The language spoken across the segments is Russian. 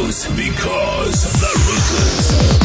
house because the ruthless.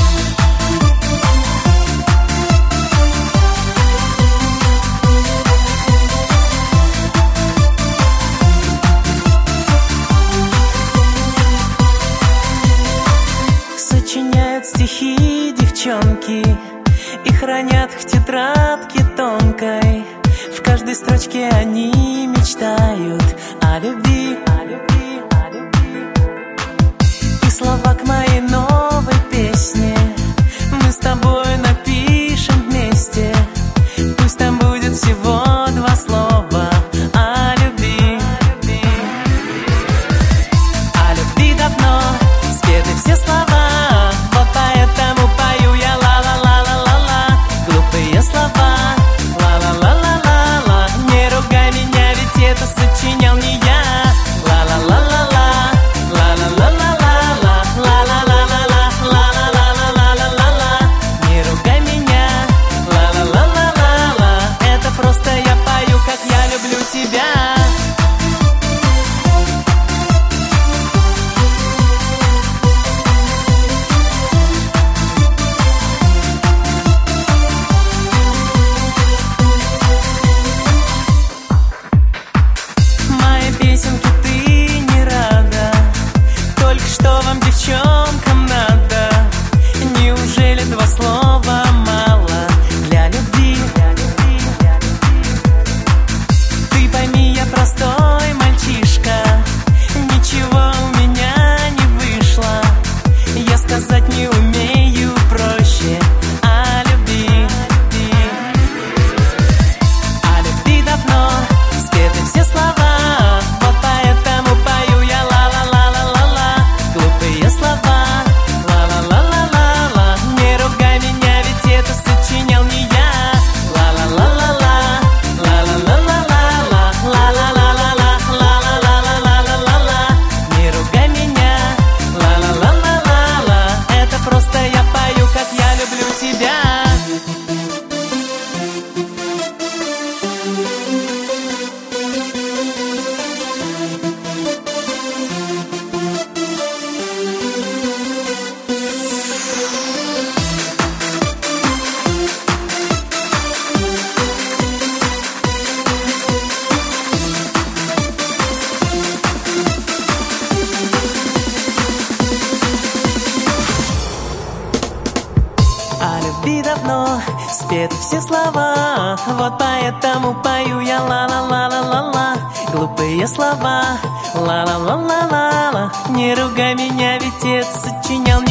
Сочиняют стихи девчонки и хранят в тетрадке тонкой. В каждой строчке они мечтают о любви, о любви, о любви. И слова к моей новой песне мы с тобой напишем вместе. Пусть там будет всего 2 слова о любви. О любви давно спеты все слова, вот поэтому пою я ла-ла-ла-ла-ла-ла. Глупые слова, ла-ла-ла-ла-ла-ла. Не ругай меня, ведь это сочинял не я. Ла-ла-ла-ла-ла, ла-ла-ла-ла-ла-ла, ла-ла-ла-ла-ла-ла-ла-ла-ла. Не ругай меня, ла-ла-ла-ла-ла-ла. Это просто я пою, как я люблю тебя. Моей песенке ты не рада, только что вам, девчонкам, надо? Неужели 2 слова мало для любви? Ты пойми, я простой мальчишка, ничего у меня не вышло. Я сказать не умею проще о любви. О любви давно спеты все слова, вот поэтому пою я ла-ла-ла-ла-ла-ла. Глупые слова, ла-ла-ла-ла-ла-ла. Не ругай меня, ведь это сочинял не я. Ла-ла-ла-ла-ла, ла-ла-ла-ла-ла-ла, ла-ла-ла-ла-ла, ла-ла-ла-ла-ла-ла-ла. Не ругай меня, ла-ла-ла-ла-ла-ла. Это просто я пою, как я люблю тебя. О любви давно спеты все слова, вот поэтому пою я ла-ла-ла-ла-ла-ла. Глупые слова, ла-ла-ла-ла-ла-ла. Не ругай меня, ведь это сочинял не